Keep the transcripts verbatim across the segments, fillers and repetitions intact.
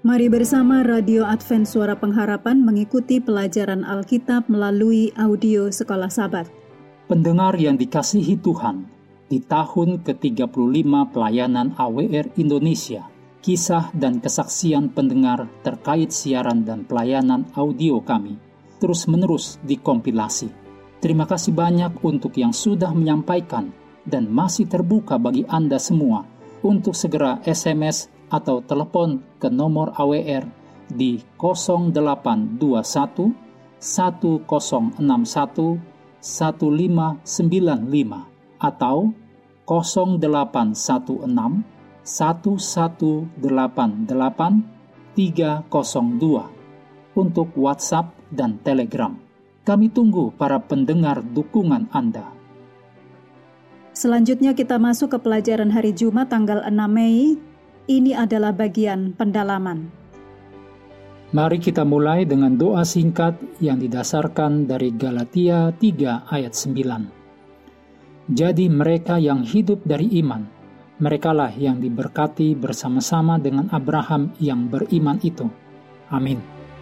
Mari bersama Radio Advent Suara Pengharapan mengikuti pelajaran Alkitab melalui audio Sekolah Sabat. Pendengar yang dikasihi Tuhan, di tahun ke tiga puluh lima pelayanan A W R Indonesia, kisah dan kesaksian pendengar terkait siaran dan pelayanan audio kami terus-menerus dikompilasi. Terima kasih banyak untuk yang sudah menyampaikan dan masih terbuka bagi Anda semua untuk segera S M S atau telepon ke nomor A W R di nol delapan dua satu satu nol enam satu satu lima sembilan lima atau nol delapan satu enam satu satu delapan delapan tiga nol dua untuk WhatsApp dan Telegram. Kami tunggu para pendengar dukungan Anda. Selanjutnya kita masuk ke pelajaran hari Jumat tanggal enam Mei. Ini adalah bagian pendalaman. Mari kita mulai dengan doa singkat yang didasarkan dari Galatia tiga ayat sembilan. Jadi mereka yang hidup dari iman, merekalah yang diberkati bersama-sama dengan Abraham yang beriman itu. Amin.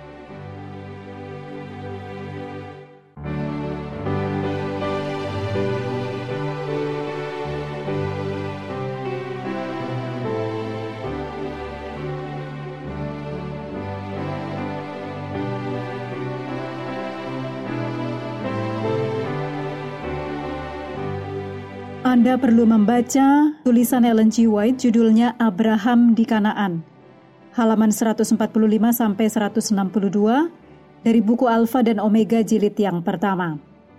Anda perlu membaca tulisan Ellen G. White judulnya Abraham di Kanaan, halaman seratus empat puluh lima sampai seratus enam puluh dua dari buku Alfa dan Omega jilid yang pertama.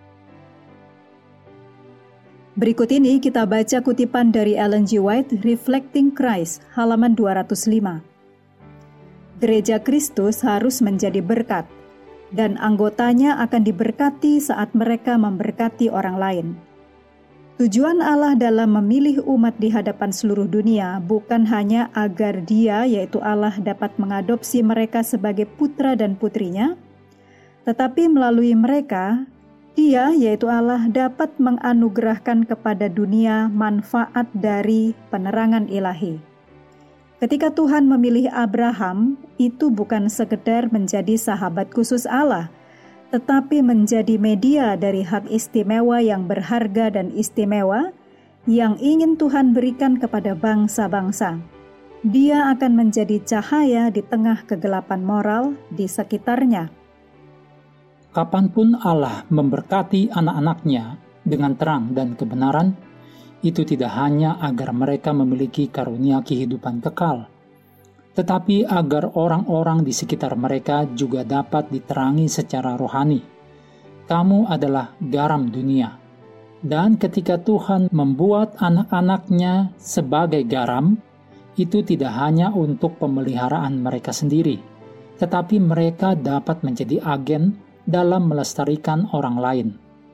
Berikut ini kita baca kutipan dari Ellen G. White, Reflecting Christ, halaman dua ratus lima. Gereja Kristus harus menjadi berkat, dan anggotanya akan diberkati saat mereka memberkati orang lain. Tujuan Allah dalam memilih umat di hadapan seluruh dunia bukan hanya agar Dia, yaitu Allah, dapat mengadopsi mereka sebagai putra dan putrinya, tetapi melalui mereka, Dia, yaitu Allah, dapat menganugerahkan kepada dunia manfaat dari penerangan ilahi. Ketika Tuhan memilih Abraham, itu bukan sekedar menjadi sahabat khusus Allah, tetapi menjadi media dari hak istimewa yang berharga dan istimewa yang ingin Tuhan berikan kepada bangsa-bangsa. Dia akan menjadi cahaya di tengah kegelapan moral di sekitarnya. Kapanpun Allah memberkati anak-anaknya dengan terang dan kebenaran, itu tidak hanya agar mereka memiliki karunia kehidupan kekal, tetapi agar orang-orang di sekitar mereka juga dapat diterangi secara rohani. Kamu adalah garam dunia. Dan ketika Tuhan membuat anak-anaknya sebagai garam, itu tidak hanya untuk pemeliharaan mereka sendiri, tetapi mereka dapat menjadi agen dalam melestarikan orang lain.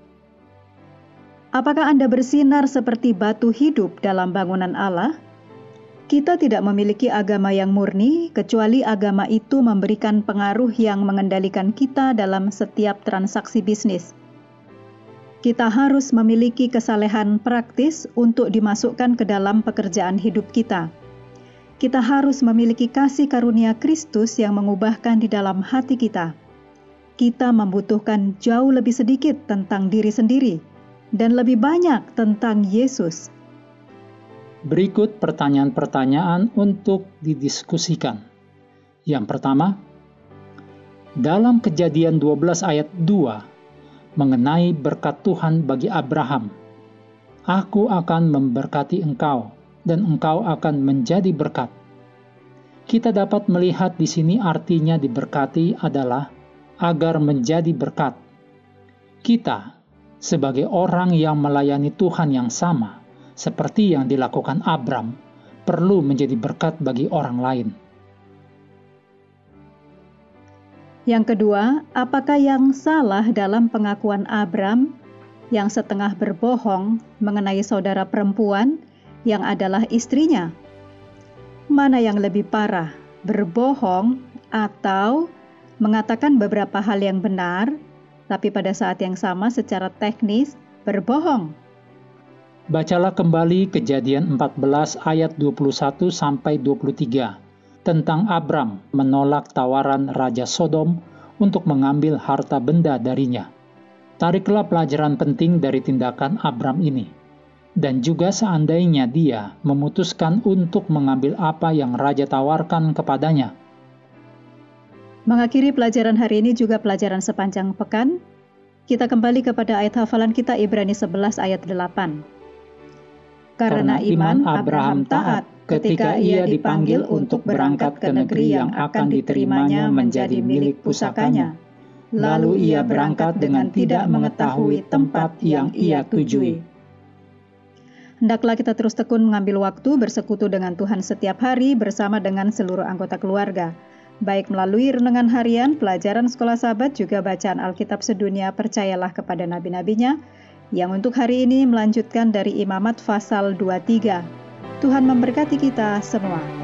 Apakah Anda bersinar seperti batu hidup dalam bangunan Allah? Kita tidak memiliki agama yang murni, kecuali agama itu memberikan pengaruh yang mengendalikan kita dalam setiap transaksi bisnis. Kita harus memiliki kesalehan praktis untuk dimasukkan ke dalam pekerjaan hidup kita. Kita harus memiliki kasih karunia Kristus yang mengubahkan di dalam hati kita. Kita membutuhkan jauh lebih sedikit tentang diri sendiri dan lebih banyak tentang Yesus. Berikut pertanyaan-pertanyaan untuk didiskusikan. Yang pertama, dalam Kejadian dua belas ayat dua, mengenai berkat Tuhan bagi Abraham, "Aku akan memberkati engkau, dan engkau akan menjadi berkat." Kita dapat melihat di sini artinya diberkati adalah agar menjadi berkat. Kita, sebagai orang yang melayani Tuhan yang sama, seperti yang dilakukan Abram, perlu menjadi berkat bagi orang lain. Yang kedua, apakah yang salah dalam pengakuan Abram yang setengah berbohong mengenai saudara perempuan yang adalah istrinya? Mana yang lebih parah, berbohong atau mengatakan beberapa hal yang benar, tapi pada saat yang sama secara teknis berbohong? Bacalah kembali Kejadian empat belas ayat dua puluh satu sampai dua puluh tiga tentang Abram menolak tawaran Raja Sodom untuk mengambil harta benda darinya. Tariklah pelajaran penting dari tindakan Abram ini. Dan juga seandainya dia memutuskan untuk mengambil apa yang Raja tawarkan kepadanya. Mengakhiri pelajaran hari ini juga pelajaran sepanjang pekan. Kita kembali kepada ayat hafalan kita Ibrani sebelas ayat delapan. Karena iman Abraham taat ketika ia dipanggil untuk berangkat ke negeri yang akan diterimanya menjadi milik pusakanya. Lalu ia berangkat dengan tidak mengetahui tempat yang ia tujui. Hendaklah kita terus tekun mengambil waktu bersekutu dengan Tuhan setiap hari bersama dengan seluruh anggota keluarga, baik melalui renungan harian, pelajaran sekolah sahabat, juga bacaan Alkitab sedunia percayalah kepada nabi-nabinya, yang untuk hari ini melanjutkan dari Imamat pasal dua puluh tiga. Tuhan memberkati kita semua.